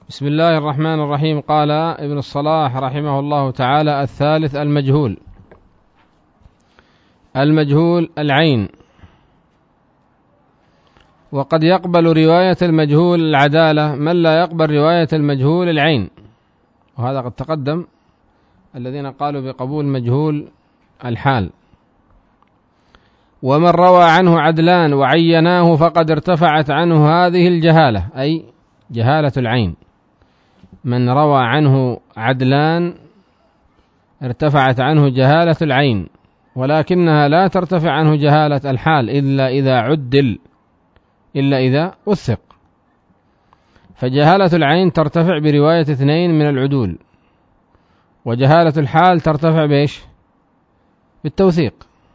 بسم الله الرحمن الرحيم. قال ابن الصلاح رحمه الله تعالى: الثالث المجهول العين. وقد يقبل رواية المجهول العدالة من لا يقبل رواية المجهول العين، وهذا قد تقدم الذين قالوا بقبول مجهول الحال. ومن روى عنه عدلان وعيناه فقد ارتفعت عنه هذه الجهالة، أي جهالة العين. من روى عنه عدلان ارتفعت عنه جهالة العين، ولكنها لا ترتفع عنه جهالة الحال إلا إذا وثق. فجهالة العين ترتفع برواية 2 من العدول، وجهالة الحال ترتفع بإيش؟ بالتوثيق.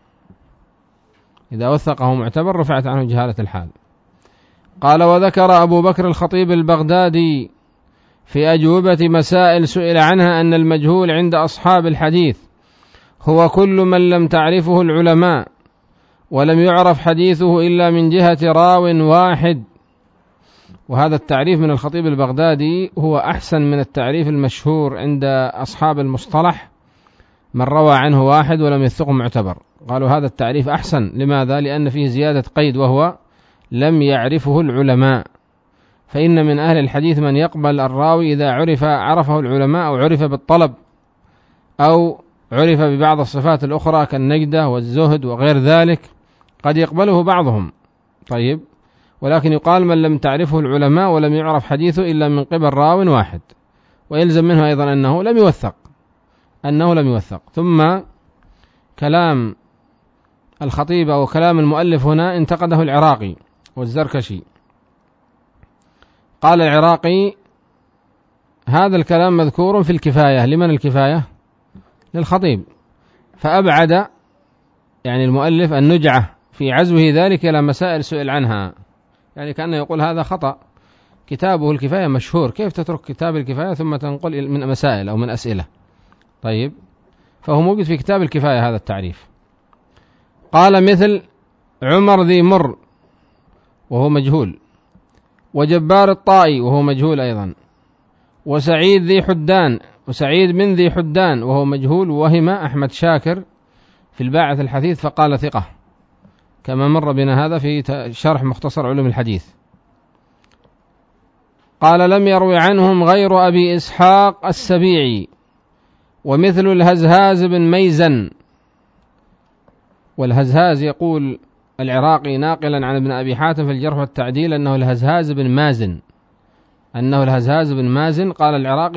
إذا وثقه معتبر رفعت عنه جهالة الحال. قال: وذكر أبو بكر الخطيب البغدادي في أجوبة مسائل سئل عنها أن المجهول عند أصحاب الحديث هو كل من لم تعرفه العلماء ولم يعرف حديثه إلا من جهة راو واحد. وهذا التعريف من الخطيب البغدادي هو أحسن من التعريف المشهور عند أصحاب المصطلح: من روى عنه واحد ولم يثقه معتبر. قالوا هذا التعريف أحسن. لماذا؟ لأن فيه زيادة قيد، وهو لم يعرفه العلماء. فإن من أهل الحديث من يقبل الراوي إذا عرفه العلماء، أو عرف بالطلب، أو عرف ببعض الصفات الأخرى كالنجدة والزهد وغير ذلك، قد يقبله بعضهم. طيب، ولكن يقال من لم تعرفه العلماء ولم يعرف حديثه إلا من قبل راو واحد، ويلزم منه أيضا أنه لم يوثق. ثم كلام الخطيب أو كلام المؤلف هنا انتقده العراقي والزركشي. قال العراقي: هذا الكلام مذكور في الكفاية. لمن الكفاية؟ للخطيب. فأبعد يعني المؤلف النجعة في عزوه ذلك إلى مسائل سئل عنها، يعني كأنه يقول هذا خطأ. كتابه الكفاية مشهور، كيف تترك كتاب الكفاية ثم تنقل من مسائل أو من أسئلة؟ طيب، فهو موجود في كتاب الكفاية هذا التعريف. قال: مثل عمر ذي مر وهو مجهول، وجبار الطائي وهو مجهول أيضا، وسعيد من ذي حدان وهو مجهول. وهم أحمد شاكر في الباعث الحثيث فقال ثقة، كما مر بنا هذا في شرح مختصر علوم الحديث. قال: لم يروي عنهم غير أبي إسحاق السبيعي، ومثل الهزهاز بن ميزن. والهزهاز يقول العراقي ناقلا عن ابن أبي حاتم في الجرح والتعديل أنه الهزهاز بن مازن. قال العراقي: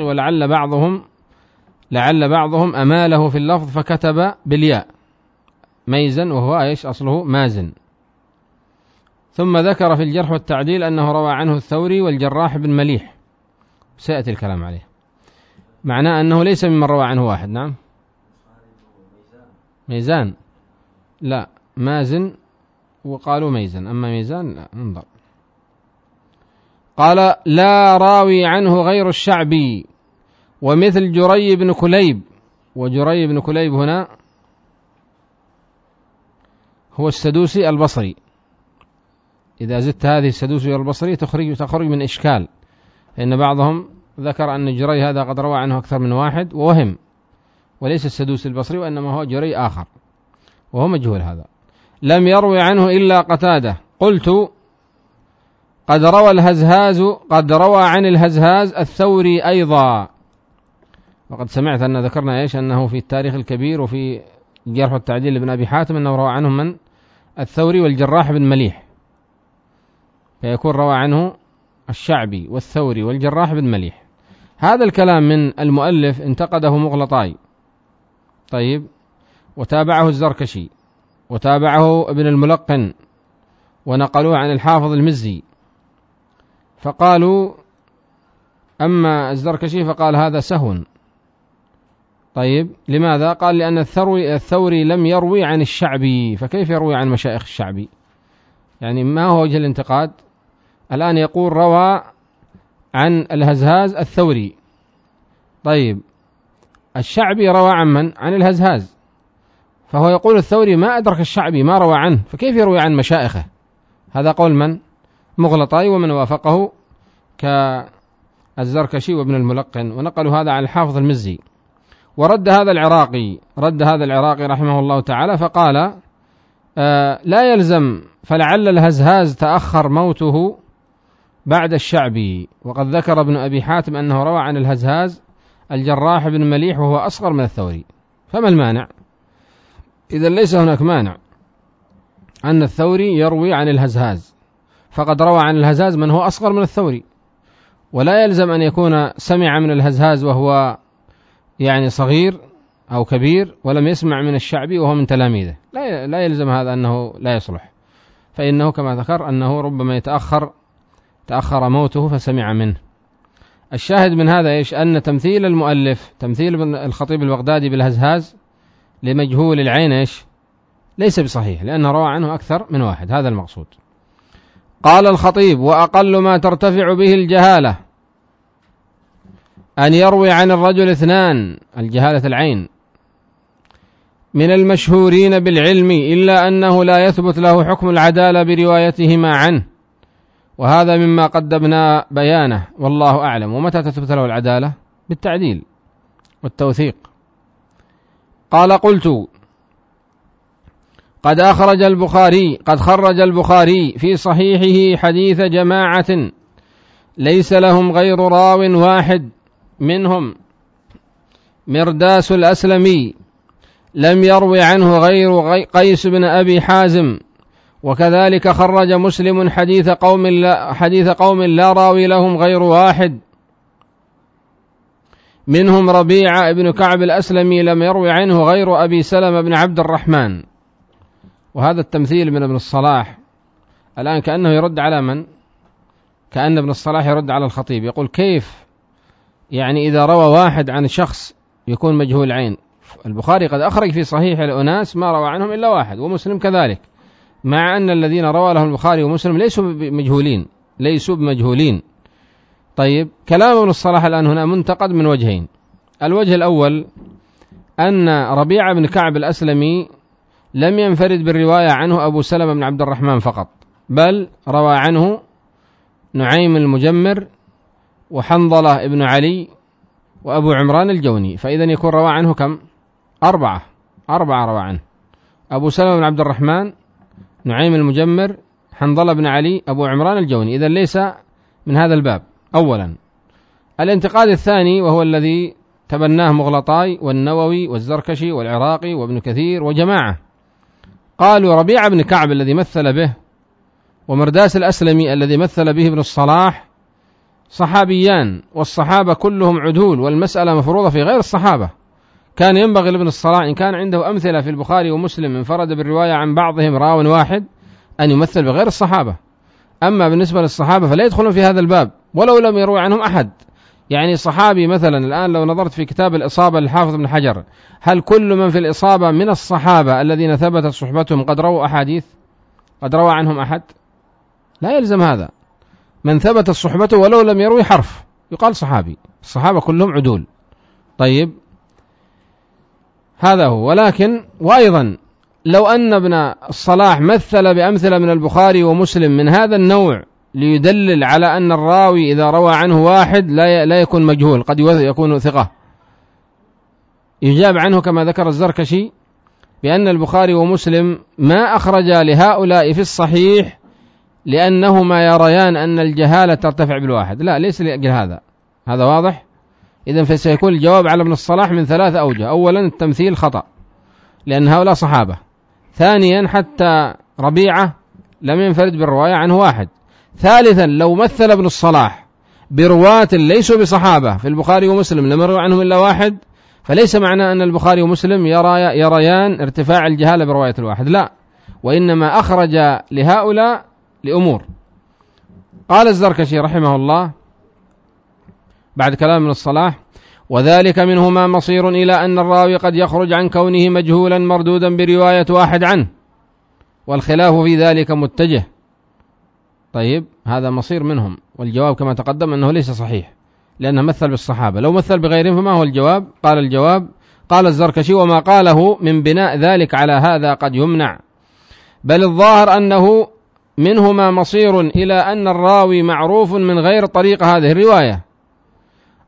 لعل بعضهم أماله في اللفظ فكتب بالياء ميزن، وهو إيش أصله مازن. ثم ذكر في الجرح والتعديل أنه روى عنه الثوري والجراح بن مليح، سيأتي الكلام عليه، معناه أنه ليس ممن روى عنه واحد. نعم، ميزان لا، مازن وقالوا ميزن، أما ميزان لا، انظر. قال: لا راوي عنه غير الشعبي، ومثل جري بن كليب. وجري بن كليب هنا هو السدوسي البصري. إذا زدت هذه السدوسي البصري تخرج من إشكال، لأن بعضهم ذكر أن جري هذا قد روى عنه أكثر من واحد ووهم، وليس السدوسي البصري، وإنما هو جري آخر وهو مجهول. هذا لم يروي عنه إلا قتادة. قلت: قد روى عن الهزهاز الثوري أيضا. وقد سمعت أن ذكرنا أنه في التاريخ الكبير وفي الجرح والتعديل لابن أبي حاتم أنه روى عنهم من؟ الثوري والجراح بن مليح، فيكون روى عنه الشعبي والثوري والجراح بن مليح. هذا الكلام من المؤلف انتقده مغلطاي، طيب، وتابعه الزركشي، وتابعه ابن الملقن، ونقلوه عن الحافظ المزي. فقالوا: أما الزركشي فقال هذا سهو. طيب، لماذا؟ قال: لأن الثوري لم يروي عن الشعبي، فكيف يروي عن مشايخ الشعبي؟ يعني ما هو وجه الانتقاد؟ الآن يقول روى عن الهزهاز الثوري، طيب الشعبي روى عن من؟ عن الهزهاز، فهو يقول الثوري ما أدرك الشعبي، ما روى عنه، فكيف يروي عن مشائخه؟ هذا قول من؟ مغلطاي، ومن وافقه الزركشي وابن الملقن، ونقلوا هذا عن الحافظ المزي. ورد هذا العراقي رحمه الله تعالى فقال لا يلزم، فلعل الهزهاز تأخر موته بعد الشعبي. وقد ذكر ابن أبي حاتم أنه روى عن الهزهاز الجراح بن مليح وهو أصغر من الثوري، فما المانع؟ إذا ليس هناك مانع أن الثوري يروي عن الهزهاز، فقد روى عن الهزهاز من هو أصغر من الثوري، ولا يلزم أن يكون سمع من الهزهاز وهو يعني صغير أو كبير ولم يسمع من الشعبي وهو من تلاميذه، لا يلزم هذا أنه لا يصلح، فإنه كما ذكر أنه ربما تأخر موته فسمع منه. الشاهد من هذا إيش؟ أن تمثيل المؤلف، تمثيل الخطيب البغدادي بالهزهاز لمجهول العين إيش؟ ليس بصحيح، لأنه روى عنه أكثر من واحد، هذا المقصود. قال الخطيب: وأقل ما ترتفع به الجهالة أن يروي عن الرجل 2 الجهالة العين من المشهورين بالعلم، إلا أنه لا يثبت له حكم العدالة بروايتهما عنه، وهذا مما قدمنا بيانه والله أعلم. ومتى تثبت له العدالة؟ بالتعديل والتوثيق. قال: قلت: قد خرج البخاري في صحيحه حديث جماعة ليس لهم غير راو واحد منهم مرداس الأسلمي لم يروي عنه غير قيس بن أبي حازم، وكذلك خرج مسلم حديث قوم لا راوي لهم غير واحد منهم ربيعة بن كعب الأسلمي لم يروي عنه غير أبي سلمة بن عبد الرحمن. وهذا التمثيل من ابن الصلاح الآن كأنه يرد على من؟ كأن ابن الصلاح يرد على الخطيب، يقول: كيف يعني إذا روى واحد عن شخص يكون مجهول عين؟ البخاري قد أخرج في صحيح الأناس ما روى عنهم إلا واحد، ومسلم كذلك، مع أن الذين روى لهم البخاري ومسلم ليسوا بمجهولين. طيب، كلام ابن الصلاح الآن هنا منتقد من وجهين. الوجه الأول أن ربيعة بن كعب الأسلمي لم ينفرد بالرواية عنه أبو سلمة بن عبد الرحمن فقط، بل روى عنه نعيم المجمر وحنظلة ابن علي وأبو عمران الجوني، فإذا يكون روى عنه كم؟ 4 روى عنه: أبو سلمة بن عبد الرحمن، نعيم المجمر، حنظلة بن علي، أبو عمران الجوني. إذا ليس من هذا الباب. أولا. الانتقاد الثاني وهو الذي تبناه مغلطاي والنووي والزركشي والعراقي وابن كثير وجماعة، قالوا ربيعة بن كعب الذي مثل به ومرداس الأسلمي الذي مثل به ابن الصلاح صحابيان، والصحابة كلهم عدول، والمسألة مفروضة في غير الصحابة. كان ينبغي لابن الصلاح إن كان عنده أمثلة في البخاري ومسلم انفرد بالرواية عن بعضهم راو واحد أن يمثل بغير الصحابة. أما بالنسبة للصحابة فلا يدخلون في هذا الباب ولو لم يروي عنهم أحد. يعني صحابي مثلا الآن لو نظرت في كتاب الإصابة للحافظ ابن حجر، هل كل من في الإصابة من الصحابة الذين ثبتت صحبتهم قد رووا أحاديث؟ قد روى عنهم أحد؟ لا يلزم هذا. من ثبت صحبته ولو لم يروي حرف يقال صحابي، الصحابة كلهم عدول. طيب، هذا هو. ولكن وأيضا لو أن ابن الصلاح مثل بأمثلة من البخاري ومسلم من هذا النوع ليدلل على أن الراوي إذا روى عنه واحد لا يكون مجهول، قد يكون ثقة، يجاب عنه كما ذكر الزركشي بأن البخاري ومسلم ما أخرجا لهؤلاء في الصحيح لأنهما يريان أن الجهالة ترتفع بالواحد. لا، ليس لأجل هذا واضح. إذن فسيكون الجواب على ابن الصلاح من 3 أوجه. أولا، التمثيل خطأ لأن هؤلاء صحابة. ثانيا، حتى ربيعة لم ينفرد بالرواية عنه واحد. ثالثا، لو مثل ابن الصلاح برواة ليسوا بصحابة في البخاري ومسلم لم يروي عنهم إلا واحد، فليس معنى أن البخاري ومسلم يريان ارتفاع الجهالة برواية الواحد، لا، وإنما أخرج لهؤلاء لأمور. قال الزركشي رحمه الله بعد كلام ابن الصلاح: وذلك منهما مصير إلى أن الراوي قد يخرج عن كونه مجهولا مردودا برواية واحد عنه، والخلاف في ذلك متجه. طيب، هذا مصير منهم، والجواب كما تقدم أنه ليس صحيح لأنه مثل بالصحابة. لو مثل بغيرهم فما هو الجواب؟ قال الجواب: قال الزركشي: وما قاله من بناء ذلك على هذا قد يمنع، بل الظاهر أنه منهما مصير إلى أن الراوي معروف من غير طريق هذه الرواية،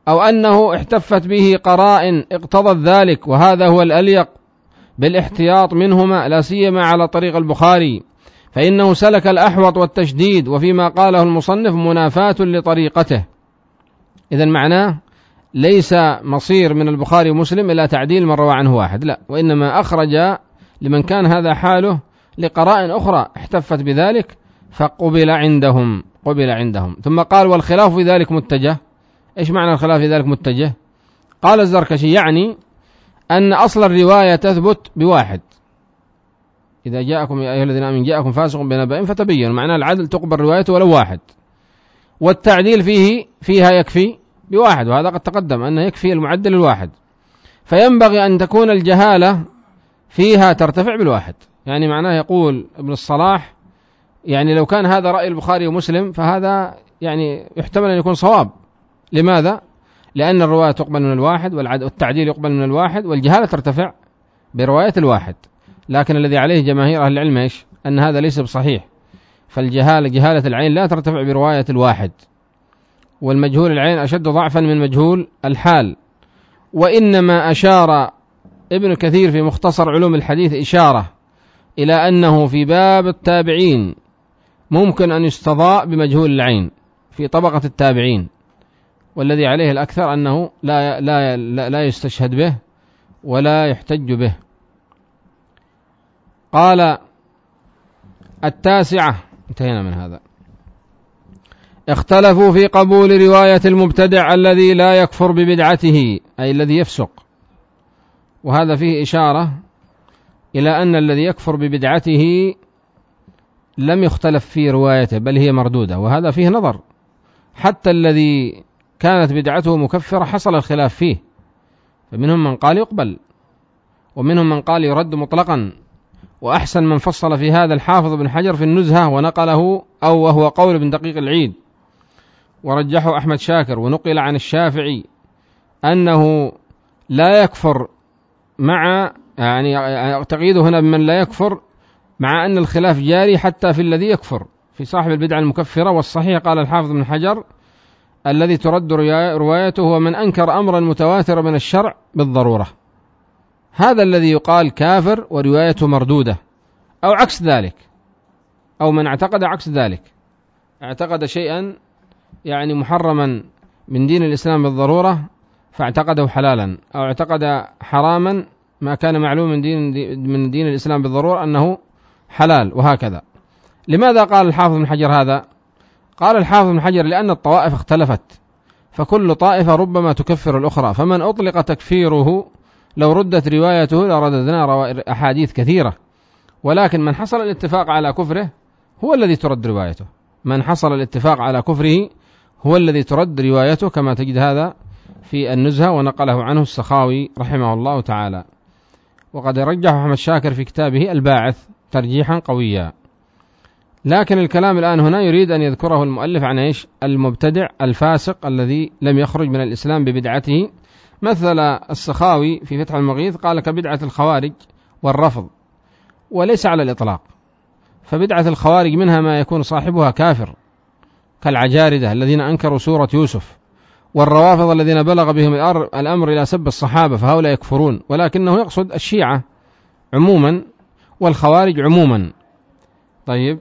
أو أنه احتفت به قرائن اقتضت ذلك، وهذا هو الأليق بالاحتياط منهما، لا سيما على طريق البخاري، فإنه سلك الأحوط والتشديد، وفيما قاله المصنف منافاة لطريقته. إذن معناه ليس مصير من البخاري ومسلم إلى تعديل من روى عنه واحد، لا، وإنما أخرج لمن كان هذا حاله لقرائن أخرى احتفت بذلك فقبل عندهم. ثم قال والخلاف في ذلك متجه. إيش معنى الخلاف في ذلك متجه؟ قال الزركشي يعني أن أصل الرواية تثبت بواحد، إذا جاءكم يا أيها الذين آمنوا جاءكم فاسق بنبأ فتبينوا، معناه العدل تقبل روايته ولو واحد، والتعديل فيها يكفي بواحد، وهذا قد تقدم أنه يكفي المعدل الواحد، فينبغي أن تكون الجهالة فيها ترتفع بالواحد. يعني معناه يقول ابن الصلاح يعني لو كان هذا رأي البخاري ومسلم فهذا يعني يحتمل أن يكون صواب. لماذا؟ لأن الرواية تقبل من الواحد والتعديل يقبل من الواحد، والجهالة ترتفع برواية الواحد. لكن الذي عليه جماهير أهل العلم إيش؟ أن هذا ليس بصحيح، جهالة العين لا ترتفع برواية الواحد، والمجهول العين أشد ضعفا من مجهول الحال. وإنما أشار ابن كثير في مختصر علوم الحديث إشارة إلى أنه في باب التابعين ممكن أن يستضاء بمجهول العين في طبقة التابعين، والذي عليه الأكثر أنه لا يستشهد به ولا يحتج به. قال التاسعة، انتهينا من هذا. اختلفوا في قبول رواية المبتدع الذي لا يكفر ببدعته، أي الذي يفسق، وهذا فيه إشارة إلى أن الذي يكفر ببدعته لم يختلف في روايته بل هي مردودة، وهذا فيه نظر. حتى الذي كانت بدعته مكفرة حصل الخلاف فيه، فمنهم من قال يقبل ومنهم من قال يرد مطلقا. وأحسن من فصل في هذا الحافظ بن حجر في النزهة ونقله، أو وهو قول ابن دقيق العيد ورجحه أحمد شاكر، ونقل عن الشافعي أنه لا يكفر، مع يعني تقييده هنا بمن لا يكفر، مع أن الخلاف جاري حتى في الذي يكفر في صاحب البدعة المكفرة. والصحيح قال الحافظ بن حجر الذي ترد روايته هو من أنكر أمرا متواتر من الشرع بالضرورة، هذا الذي يقال كافر وروايته مردودة، أو عكس ذلك، أو من اعتقد عكس ذلك، اعتقد شيئا يعني محرما من دين الإسلام بالضرورة فاعتقده حلالا، أو اعتقد حراما ما كان معلوم من دين الإسلام بالضرورة أنه حلال، وهكذا. لماذا قال الحافظ بن حجر هذا؟ قال الحافظ بن حجر لأن الطوائف اختلفت، فكل طائفة ربما تكفر الأخرى، فمن أطلق تكفيره لو ردت روايته لرددنا أحاديث كثيرة، ولكن من حصل الاتفاق على كفره هو الذي ترد روايته، من حصل الاتفاق على كفره هو الذي ترد روايته، كما تجد هذا في النزهة ونقله عنه السخاوي رحمه الله تعالى. وقد رجح أحمد شاكر في كتابه الباعث ترجيحا قويا. لكن الكلام الآن هنا يريد أن يذكره المؤلف عن إيش؟ المبتدع الفاسق الذي لم يخرج من الإسلام ببدعته. مثل السخاوي في فتح المغيث قال كبدعة الخوارج والرفض، وليس على الإطلاق، فبدعة الخوارج منها ما يكون صاحبها كافر كالعجاردة الذين أنكروا سورة يوسف، والروافض الذين بلغ بهم الأمر إلى سب الصحابة فهؤلاء يكفرون، ولكنه يقصد الشيعة عموما والخوارج عموما. طيب،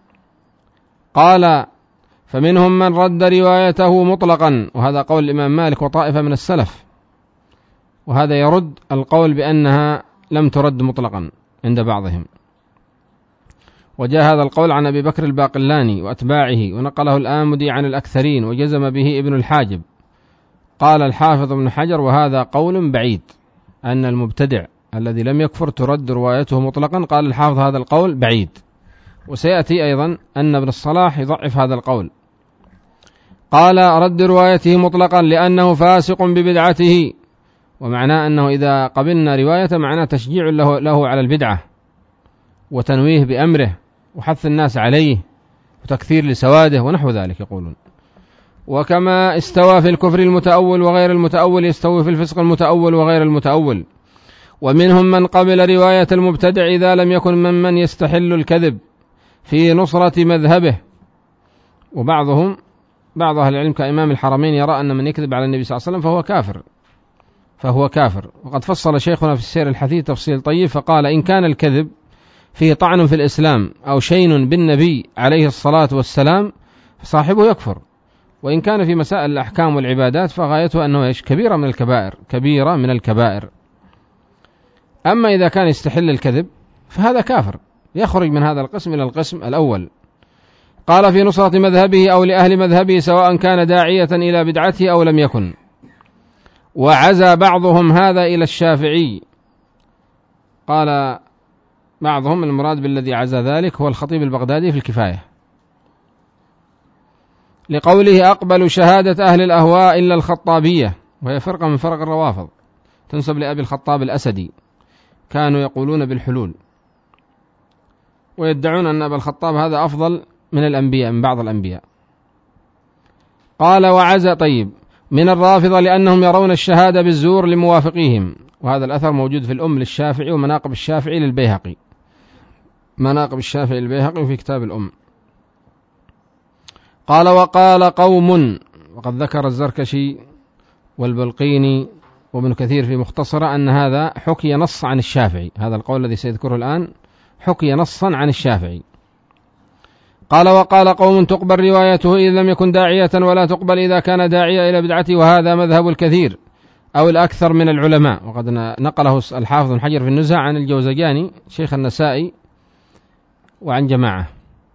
قال فمنهم من رد روايته مطلقا، وهذا قول الإمام مالك وطائفة من السلف، وهذا يرد القول بأنها لم ترد مطلقا عند بعضهم. وجاء هذا القول عن أبي بكر الباقلاني وأتباعه، ونقله الآمدي عن الأكثرين، وجزم به ابن الحاجب. قال الحافظ ابن حجر وهذا قول بعيد، أن المبتدع الذي لم يكفر ترد روايته مطلقا. قال الحافظ هذا القول بعيد، وسيأتي أيضا أن ابن الصلاح يضعف هذا القول. قال رد روايته مطلقا لأنه فاسق ببدعته، ومعناه أنه إذا قبلنا رواية معناه تشجيع له على البدعة وتنويه بأمره وحث الناس عليه وتكثير لسواده ونحو ذلك يقولون. وكما استوى في الكفر المتأول وغير المتأول يستوي في الفسق المتأول وغير المتأول. ومنهم من قبل رواية المبتدع إذا لم يكن ممن يستحل الكذب في نصرة مذهبه، وبعضهم بعض أهل العلم كإمام الحرمين يرى أن من يكذب على النبي صلى الله عليه وسلم فهو كافر. وقد فصل شيخنا في السير الحثيث تفصيل طيب فقال: إن كان الكذب فيه طعن في الإسلام أو شين بالنبي عليه الصلاة والسلام فصاحبه يكفر، وإن كان في مسائل الأحكام والعبادات فغايته أنه كبيرة من الكبائر. أما إذا كان يستحل الكذب فهذا كافر، يخرج من هذا القسم إلى القسم الأول. قال: في نصرة مذهبه أو لأهل مذهبه سواء كان داعية إلى بدعته أو لم يكن. وعزى بعضهم هذا إلى الشافعي. قال بعضهم المراد بالذي عزى ذلك هو الخطيب البغدادي في الكفاية، لقوله: أقبل شهادة أهل الأهواء إلا الخطابية، وهي فرقة من فرق الروافض تنسب لأبي الخطاب الأسدي، كانوا يقولون بالحلول ويدعون أن أبا الخطاب هذا أفضل من بعض الأنبياء. قال: وعزى طيب من الرافضة لأنهم يرون الشهادة بالزور لموافقيهم. وهذا الأثر موجود في الأم للشافعي ومناقب الشافعي للبيهقي، في كتاب الأم. قال: وقال قوم، وقد ذكر الزركشي والبلقيني وابن كثير في مختصرة أن هذا حكي نص عن الشافعي، هذا القول الذي سيذكره الآن حكي نصا عن الشافعي. قال: وقال قوم تقبل روايته إذا لم يكن داعية، ولا تقبل إذا كان داعية إلى بدعته، وهذا مذهب الكثير أو الأكثر من العلماء. وقد نقله الحافظ بن حجر في النزهة عن الجوزجاني شيخ النسائي وعن جماعة.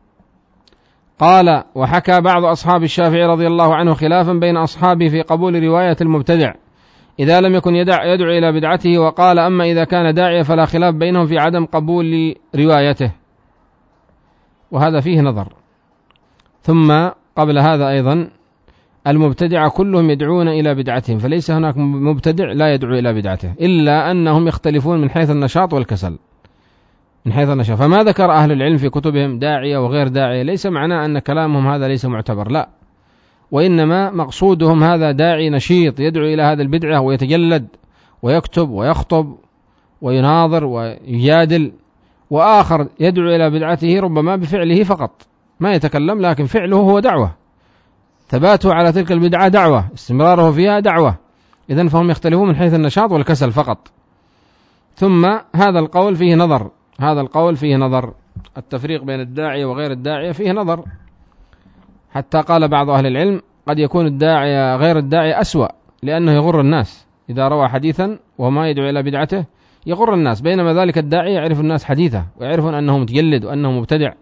قال: وحكى بعض أصحاب الشافعي رضي الله عنه خلافا بين أصحابه في قبول رواية المبتدع إذا لم يكن يدعو إلى بدعته، وقال: أما إذا كان داعية فلا خلاف بينهم في عدم قبول روايته، وهذا فيه نظر. ثم قبل هذا أيضا المبتدع كلهم يدعون إلى بدعتهم، فليس هناك مبتدع لا يدعو إلى بدعته، إلا أنهم يختلفون من حيث النشاط والكسل. فما ذكر أهل العلم في كتبهم داعية وغير داعية ليس معناه أن كلامهم هذا ليس معتبر، لا، وإنما مقصودهم هذا داعي نشيط يدعو إلى هذا البدعة ويتجلد ويكتب ويخطب ويناظر ويجادل، وآخر يدعو إلى بدعته ربما بفعله فقط ما يتكلم، لكن فعله هو دعوة، ثباته على تلك البدعة دعوة، استمراره فيها دعوة. إذن فهم يختلفون من حيث النشاط والكسل فقط. ثم هذا القول فيه نظر، التفريق بين الداعية وغير الداعية فيه نظر، حتى قال بعض أهل العلم قد يكون الداعية غير الداعية أسوأ، لأنه يغر الناس إذا روى حديثا وما يدعو إلى بدعته يغر الناس، بينما ذلك الداعية يعرف الناس حديثه ويعرفون أنه متجلد وأنه مبتدع.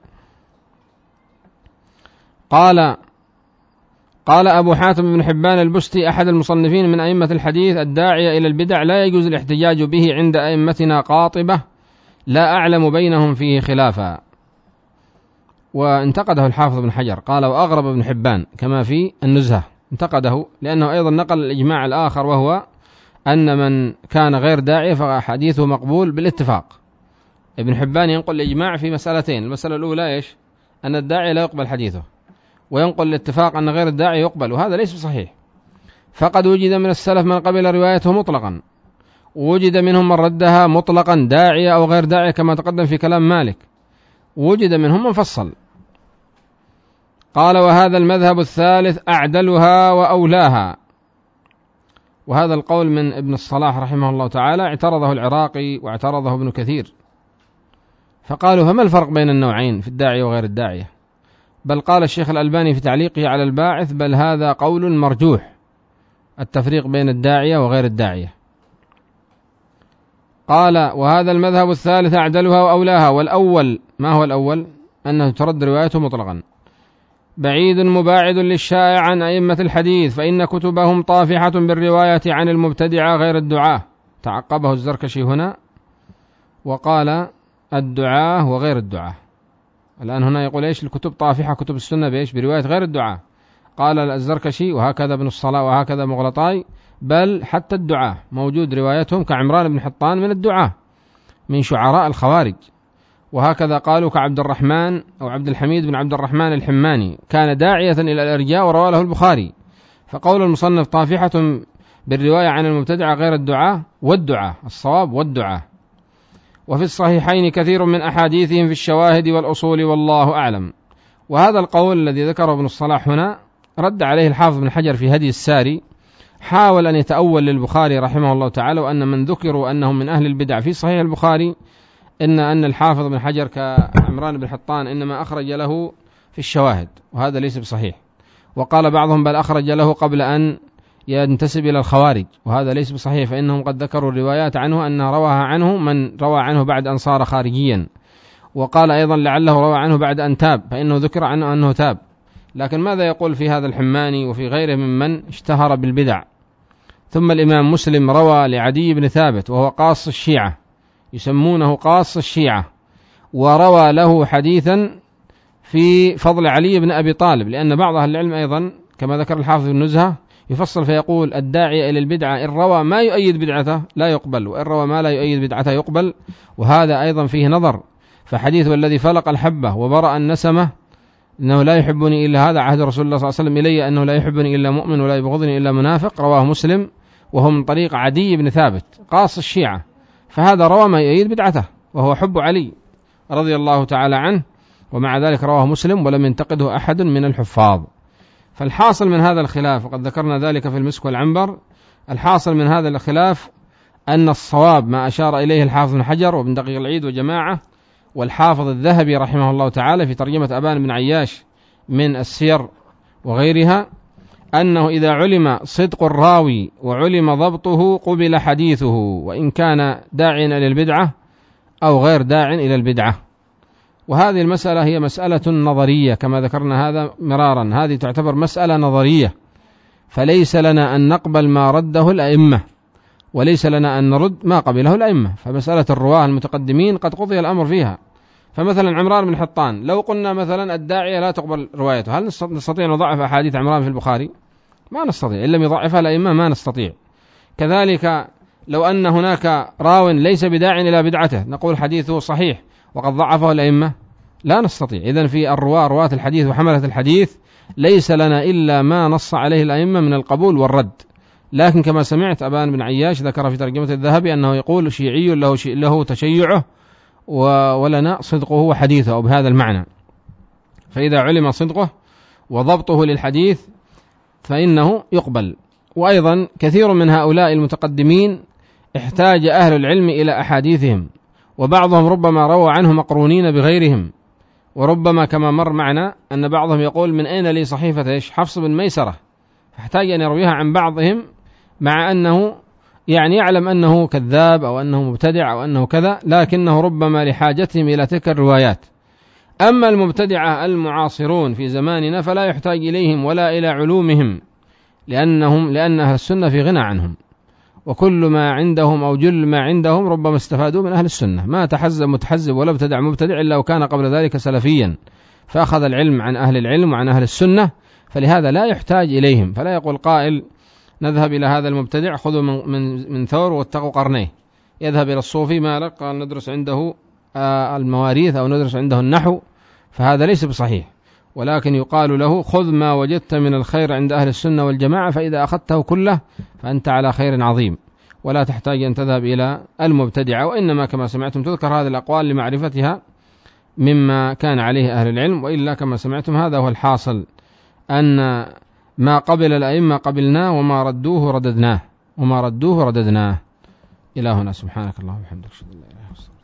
قال أبو حاتم بن حبان البستي أحد المصنفين من أئمة الحديث: الداعية إلى البدع لا يجوز الاحتجاج به عند أئمتنا قاطبة، لا أعلم بينهم فيه خلافا. وانتقده الحافظ بن حجر، قال: وأغرب ابن حبان كما في النزهة، انتقده لأنه أيضا نقل الإجماع الآخر، وهو أن من كان غير داعية فحديثه مقبول بالاتفاق. ابن حبان ينقل الإجماع في مسألتين: المسألة الأولى أن الداعي لا يقبل حديثه، وينقل الاتفاق أن غير الداعي يقبل، وهذا ليس صحيح. فقد وجد من السلف من قبل روايته مطلقا، ووجد منهم من ردها مطلقا داعية أو غير داعية كما تقدم في كلام مالك، ووجد منهم من فصل. قال: وهذا المذهب الثالث أعدلها وأولاها. وهذا القول من ابن الصلاح رحمه الله تعالى اعترضه العراقي واعترضه ابن كثير، فقالوا: فما الفرق بين النوعين في الداعية وغير الداعية؟ بل قال الشيخ الألباني في تعليقه على الباعث: بل هذا قول مرجوح، التفريق بين الداعية وغير الداعية. قال: وهذا المذهب الثالث أعدلها وأولاها. والأول، ما هو الأول؟ أنه ترد روايته مطلقا، بعيد مباعد للشائع عن أئمة الحديث، فإن كتبهم طافحة بالرواية عن المبتدعة غير الدعاة. تعقبه الزركشي هنا وقال: الدعاة وغير الدعاة. الآن هنا يقول الكتب طافحة، كتب السنة برواية غير الدعاة. قال الزركشي: وهكذا ابن الصلاة وهكذا مغلطاي، بل حتى الدعاة موجود روايتهم كعمران بن حطان من الدعاة من شعراء الخوارج. وهكذا قالوا كعبد الرحمن أو عبد الحميد بن عبد الرحمن الحماني، كان داعية إلى الإرجاء وروى له البخاري. فقول المصنف طافحة بالرواية عن المبتدع غير الدعاة، والدعاة الصواب والدعاة. وفي الصحيحين كثير من أحاديثهم في الشواهد والأصول، والله أعلم. وهذا القول الذي ذكره ابن الصلاح هنا رد عليه الحافظ بن حجر في هدي الساري، حاول أن يتأول للبخاري رحمه الله تعالى، وأن من ذكروا أنهم من أهل البدع في صحيح البخاري أن الحافظ بن حجر كعمران بن حطان إنما أخرج له في الشواهد، وهذا ليس بصحيح. وقال بعضهم بل أخرج له قبل أن ينتسب إلى الخوارج، وهذا ليس بصحيح، فإنهم قد ذكروا الروايات عنه أن رواها عنه من روى عنه بعد أن صار خارجيا. وقال أيضا لعله روى عنه بعد أن تاب، فإنه ذكر عنه أنه تاب. لكن ماذا يقول في هذا الحماني وفي غيره ممن اشتهر بالبدع؟ ثم الإمام مسلم روى لعدي بن ثابت وهو قاص الشيعة، يسمونه قاص الشيعة، وروى له حديثا في فضل علي بن أبي طالب، لأن بعض أهل العلم أيضا كما ذكر الحافظ في النزهة يفصل فيقول الداعي إلى البدعة إن روى ما يؤيد بدعته لا يقبل، وإن روى ما لا يؤيد بدعته يقبل، وهذا أيضا فيه نظر. فحديث الذي فلق الحبة وبرأ النسمة إنه لا يحبني إلا هذا عهد رسول الله صلى الله عليه وسلم إلي أنه لا يحبني إلا مؤمن ولا يبغضني إلا منافق، رواه مسلم، وهو من طريق عدي بن ثابت قاص الشيعة، فهذا روى ما يؤيد بدعته وهو حب علي رضي الله تعالى عنه، ومع ذلك رواه مسلم ولم ينتقده أحد من الحفاظ. فالحاصل من هذا الخلاف، وقد ذكرنا ذلك في المسك والعنبر، الحاصل من هذا الخلاف أن الصواب ما أشار إليه الحافظ بن حجر وابن دقيق العيد وجماعة، والحافظ الذهبي رحمه الله تعالى في ترجمة أبان بن عياش من السير وغيرها، أنه إذا علم صدق الراوي وعلم ضبطه قبل حديثه، وإن كان داعيا إلى البدعة أو غير داع إلى البدعة. وهذه المسألة هي مسألة نظرية كما ذكرنا هذا مرارا، هذه تعتبر مسألة نظرية، فليس لنا أن نقبل ما رده الأئمة، وليس لنا أن نرد ما قبله الأئمة. فمسألة الرواه المتقدمين قد قضي الأمر فيها. فمثلا عمران بن حطان لو قلنا مثلا الداعية لا تقبل روايته، هل نستطيع أن نضعف أحاديث عمران في البخاري؟ ما نستطيع، إن لم يضعفها الأئمة ما نستطيع. كذلك لو أن هناك راو ليس بداع إلى بدعته نقول حديثه صحيح وقد ضعفه الأئمة؟ لا نستطيع. إذن في رواة الحديث وحملة الحديث ليس لنا إلا ما نص عليه الأئمة من القبول والرد. لكن كما سمعت أبان بن عياش ذكر في ترجمة الذهبي أنه يقول شيعي له تشيعه ولنا صدقه وحديثه، أو بهذا المعنى. فإذا علم صدقه وضبطه للحديث فإنه يقبل. وأيضا كثير من هؤلاء المتقدمين احتاج أهل العلم إلى أحاديثهم، وبعضهم ربما روى عنه مقرونين بغيرهم، وربما كما مر معنا أن بعضهم يقول من أين لي صحيفة حفص بن ميسرة، فاحتاج أن يرويها عن بعضهم مع أنه يعني يعلم أنه كذاب أو أنه مبتدع أو أنه كذا، لكنه ربما لحاجتهم إلى تلك الروايات. أما المبتدعة المعاصرون في زماننا فلا يحتاج إليهم ولا إلى علومهم، لأن أهل السنة في غنى عنهم، وكل ما عندهم أو جل ما عندهم ربما استفادوا من أهل السنة. ما تحزب متحزب ولا ابتدع مبتدع إلا وكان قبل ذلك سلفيا، فأخذ العلم عن أهل العلم وعن أهل السنة، فلهذا لا يحتاج إليهم. فلا يقول قائل نذهب إلى هذا المبتدع خذوا من ثور واتقوا قرنيه، يذهب إلى الصوفي مالك قال ندرس عنده المواريث أو ندرس عنده النحو، فهذا ليس بصحيح. ولكن يقال له خذ ما وجدت من الخير عند أهل السنة والجماعة، فإذا أخذته كله فأنت على خير عظيم، ولا تحتاج أن تذهب إلى المبتدعة. وإنما كما سمعتم تذكر هذه الأقوال لمعرفتها مما كان عليه أهل العلم، وإلا كما سمعتم هذا هو الحاصل، أن ما قبل الأئمة قبلناه وما ردوه رددناه إلى هنا. سبحانك اللهم وبحمدك أشهد أن لا إله إلا أنت.